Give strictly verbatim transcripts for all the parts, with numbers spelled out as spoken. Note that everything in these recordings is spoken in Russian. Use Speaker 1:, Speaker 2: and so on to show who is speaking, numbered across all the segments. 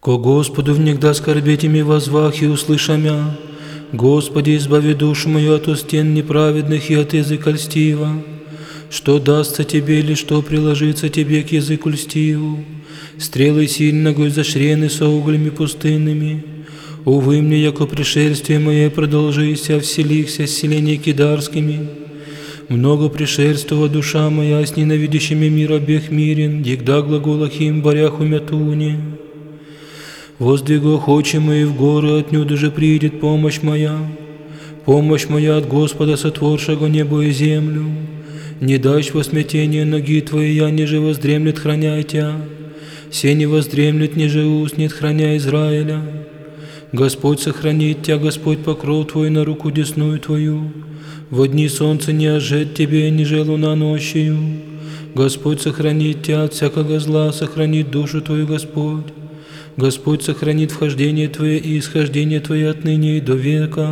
Speaker 1: Ко Господу внегда скорбеть ими возвах и услыша мя. Господи, избави душу мою от устен неправедных и от языка льстива. Что дастся Тебе или что приложится Тебе к языку льстиву? Стрелы сильного изощрены со углями пустынными. Увы мне, яко пришествие мое продолжися, вселихся с селения кидарскими. Много пришельствова душа моя с ненавидящими мир обех мирен, егда глаголах им борях умятуне. Воздвигох очи мои в горы, отнюдь же придет помощь моя. Помощь моя от Господа, сотворшего небо и землю. Не дашь во смятение ноги Твои, я ниже воздремлет, храняй Тя. Се не воздремлет, ниже уснет, храня Израиля. Господь сохранит Тя, Господь покров Твой на руку десную Твою. Во дни солнца не ожет Тебе, ниже луна ночью. Господь сохранит Тя от всякого зла, сохранит душу Твою Господь. Господь сохранит вхождение Твое и исхождение Твое отныне и до века.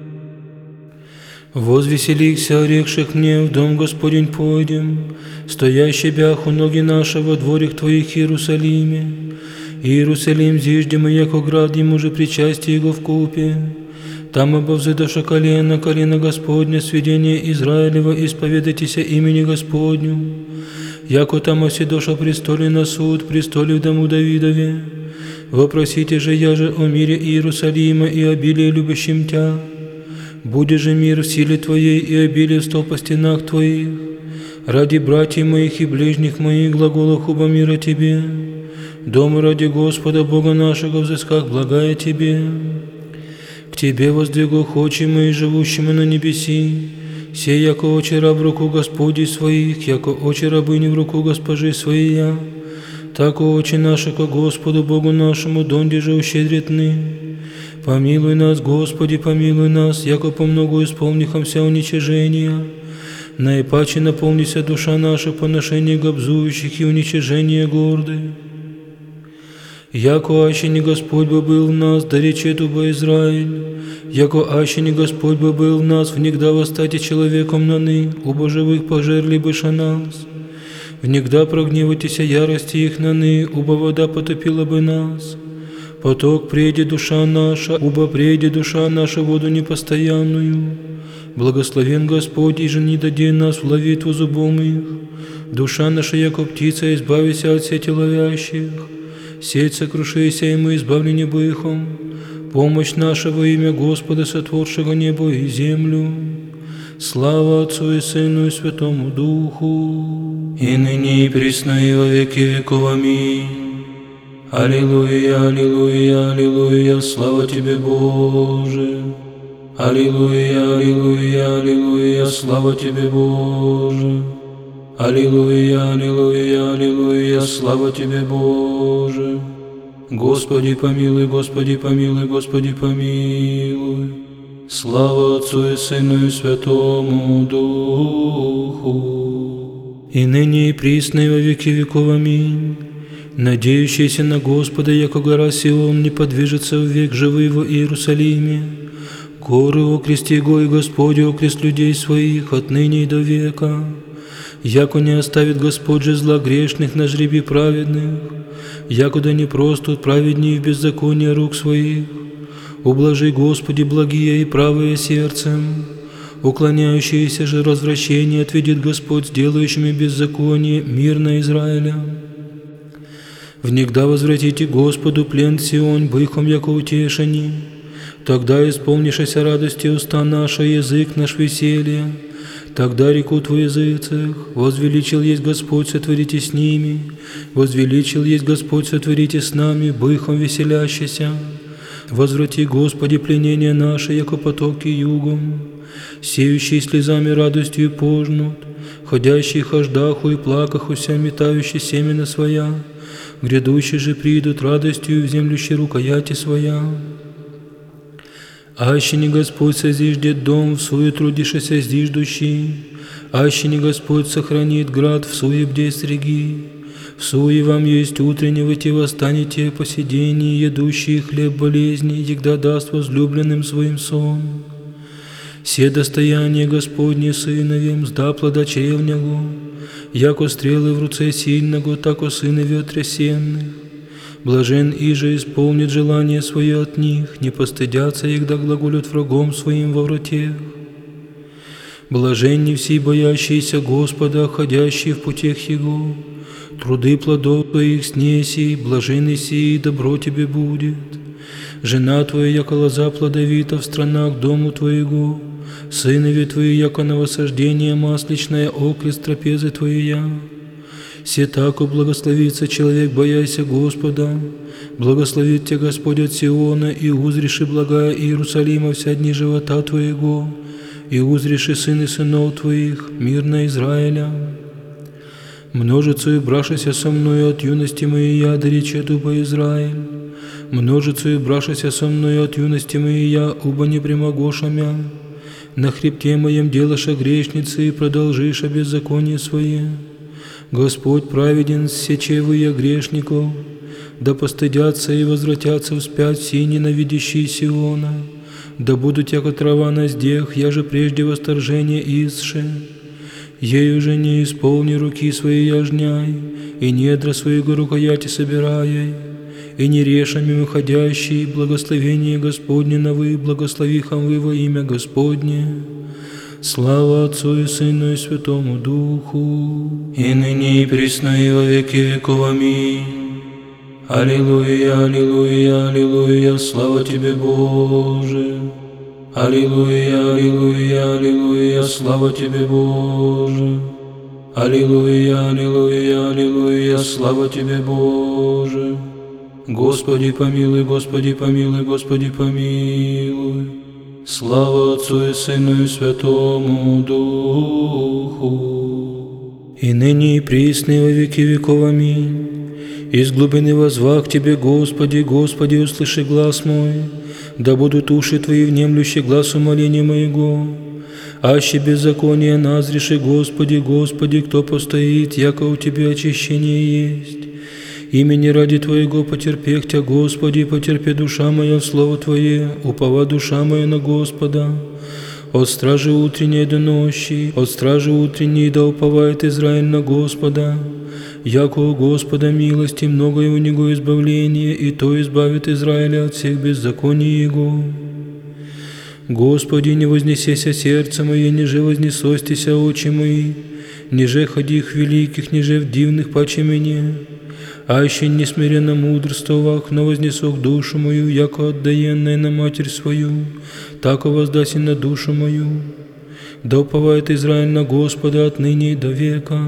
Speaker 1: Возвеселихся, орекших мне, в дом Господень пойдем, стоящий бях у ноги нашего дворих Твоих Иерусалиме. Иерусалим зиждем, и яко град ему же причастие его вкупе. Там обовзыдоша колено, колено Господня, сведение Израилева, исповедайтеся имени Господню. Яко там оседоша престоле на суд, престоле в дому Давидове. Вопросите же я же о мире Иерусалима и обилии любящим Тя. Буде же мир в силе Твоей и обилие стол по стенах Твоих. Ради братьев моих и ближних моих глаголах оба мира Тебе. Дома ради Господа Бога нашего взысках благая Тебе. К Тебе воздвигох очи мои, живущими на небеси. Сей, яко очи раб в руку Господей своих, яко очи рабыни в руку госпожи своей. Так очи наши ко Господу Богу нашему, донде же ущедритны. Помилуй нас, Господи, помилуй нас, яко по много исполнихомся уничижения. Наипаче наполнися душа наша поношение гобзующих и уничижение горды. Яко аще не Господь бы был в нас, да речет уба Израиль. Яко аще не Господь бы был в нас, внегда восстати человеком наны, убо живых пожерли быша нас. Внегда прогневайтеся ярости их наны, убо вода потопила бы нас. Поток прейде душа наша, убо прейде душа наша воду непостоянную. Благословен Господь, и же не даде нас в ловитву зубом их. Душа наша, яко птица, избавися от сети ловящих. Сеть сокрушися, и мы избавлены быхом. Помощь наша во имя Господа, сотворшего небо и землю. Слава Отцу и Сыну и Святому Духу, и ныне и присно и во веки веков. Аминь. Аллилуйя, аллилуйя, аллилуйя, слава Тебе, Боже. Аллилуйя, аллилуйя, аллилуйя, слава Тебе, Боже. Аллилуйя, аллилуйя, аллилуйя, слава Тебе, Боже. Господи помилуй, Господи помилуй, Господи помилуй. Слава Отцу и Сыну и Святому Духу, и ныне и присно и во веки веков. Аминь. Надеющийся на Господа, яко гора Сион, не подвижется в век живый во Иерусалиме. Горы окрести го и Господи окрест людей своих отныне и до века. Яко не оставит Господь же зла грешных на жребе праведных, якуда не простут праведнее в беззаконие рук своих. Ублажи, Господи, благие и правые сердцем. Уклоняющиеся же развращение отведет Господь, сделающими беззаконие мир на Израиля. Внегда возвратите Господу плен Сион, быхом яко утешени. Тогда исполнишься радости уста наша, язык наш веселье. Тогда рекут в языцах: возвеличил есть Господь, сотворите с ними. Возвеличил есть Господь, сотворите с нами, быхом веселящийся. Возврати, Господи, пленение наше, яко потоки югом. Сеющие слезами радостью пожнут, ходящие хождаху и плакахуся, метающие семена своя. Грядущие же придут радостью в землющей рукояти своя. Аще не Господь созиждет дом, в суе трудишься зиждущий. Аще не Господь сохранит град, в суе бдей среги. В суе вам есть утренне, выйти восстанете по сидении, едущие хлеб болезни, егда даст возлюбленным своим сон. Все достояние Господне сыновем, сда плода чревнего, яко стрелы в руце сильного, тако сынове отрясенных. Блажен иже исполнит желание свое от них, не постыдятся их, да глаголют врагом своим во вратех. Блаженни все боящиеся Господа, ходящие в путях Его, труды плодов Твоих снеси, блаженный сии, добро Тебе будет. Жена Твоя, яко лоза плодовита в странах дому Твоего, сынови Твои, яко новосаждение масличное, окрест трапезы Твоя. Се тако благословится человек, бояся Господа, благословит Тебя Господь от Сиона, и узриши благая Иерусалима вся дни живота Твоего, и узриши сыны сынов Твоих, мирно Израиля. Множицею брашася со мною от юности моей я, да рече дуба Израиль. Множицею брашася со мною от юности моей я, уба не прямогоша мя. На хребте моем делаша грешницы, и продолжиша беззаконие свое. Господь праведен, сечевы я грешников, да постыдятся и возвратятся вспять все ненавидящие Сиона. Да будут яко трава на здех, я же прежде восторжение исше. Ею же не исполни руки свои яжняй, и недра своего рукояти собирай, и не решами выходящие, благословение Господне на вы, благословихам вы во имя Господне. Слава Отцу и Сыну и Святому Духу, и ныне и присно и во веки веков. Аминь. Аллилуйя, аллилуйя, аллилуйя, слава Тебе, Боже. Аллилуйя, аллилуйя, аллилуйя, слава Тебе, Боже. Аллилуйя, аллилуйя, аллилуйя, слава Тебе, Боже. Господи помилуй, Господи помилуй, Господи помилуй. Слава Отцу и Сыну и Святому Духу, и ныне и присно и во веки веков. Аминь. Из глубины воззвах к Тебе, Господи, Господи, услыши глас мой, да будут уши Твои внемлющие гласу моления моего. Аще беззаконие назреши, Господи, Господи, кто постоит, яко у Тебя очищение есть. Имени ради Твоего потерпех Тя, Господи, потерпи душа моя в Слово Твое, упова душа моя на Господа. От стражи утренней до ночи, от стражи утренней да уповает Израиль на Господа. Яко у Господа милости, многое у Него избавление, и то избавит Израиля от всех беззаконий Его. Господи, не вознесеся сердце мое, ниже вознесостися очи мои, ниже ходих великих, ниже в дивных паче мне. Аще несмиренно мудрствовах, но вознесох душу мою, яко отдаенная на матерь свою, тако воздаси на душу мою. Да уповает Израиль на Господа отныне и до века.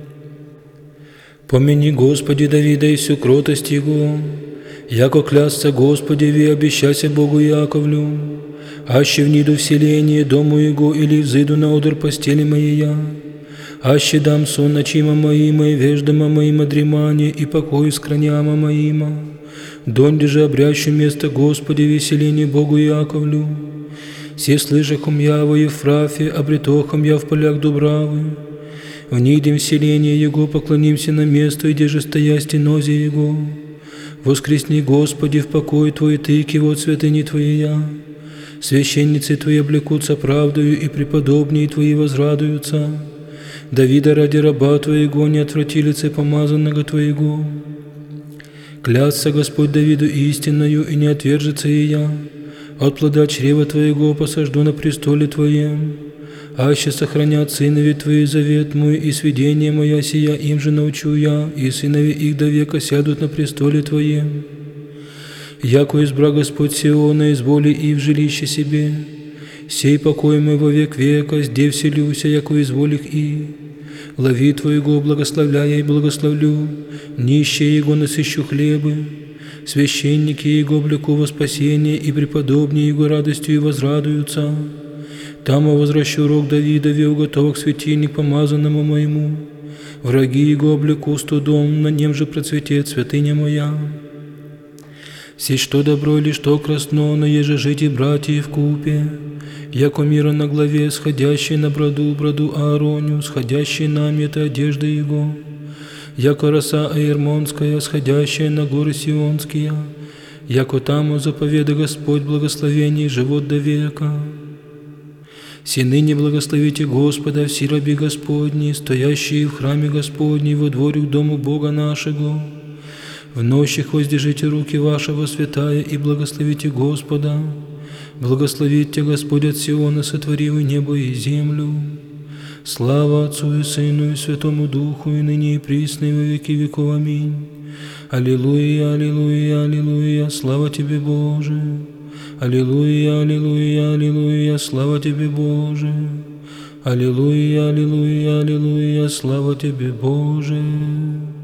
Speaker 1: Помяни, Господи, Давида и всю кротость Его, яко клясться Господеви, обещайся Богу Яковлю, аще вниду в селение дому Его, или взыду на одр постели моей, аще дам сон ночима моима и веждама моима дремание и покой скраняма моима, донде же обрящу место Господи веселение Богу Яковлю. Все слышахом я во Ефрафе, обретохом я в полях Дубравы. Внидем в селение Его, поклонимся на место, где же стоя стенозе Его. Воскресни, Господи, в покой Твой, тыки вот святыни Твоя. Священницы Твои облекутся правдою, и преподобнее Твои возрадуются. Давида ради раба Твоего не отврати лице помазанного Твоего. Клятся Господь Давиду истинною, и не отвержется и я. От плода чрева Твоего посажду на престоле Твоем. Аще сохранят сынови Твои завет мой, и сведения моя сия им же научу я, и сынови их до века сядут на престоле Твоем. Яко избра Господь Сиона, изволи и в жилище себе, сей покой мой во век века, зде вселюся, яко изволих и. Лови Твоего благословляя и благословлю, нищие Его насыщу хлебы, священники Его облеку во спасение, и преподобнее Его радостью и возрадуются. Там я возвращу рог Давидови, уготовок светильник помазанному моему. Враги Его облеку студом, на нем же процветет святыня моя. Все что добро или что красно, но еже жить и братья вкупе. Яко мира на главе, сходящий на броду, броду Аароню, сходящий на мета одежды Его. Яко роса Аермонская, сходящая на горы Сионские. Яко там заповеда Господь благословений, живот до века. Все ныне благословите Господа, все раби Господни, стоящие в храме Господней, во дворе к дому Бога нашего. В нощах воздержите руки ваши во святая и благословите Господа. Благословите Господь от Сиона, сотворивший небо и землю. Слава Отцу и Сыну и Святому Духу, и ныне и присно и во веки веков. Аминь. Аллилуйя, аллилуйя, аллилуйя, слава Тебе, Боже. Аллилуйя, аллилуйя, аллилуйя, слава Тебе, Боже. Аллилуйя, аллилуйя, аллилуйя, слава Тебе, Боже.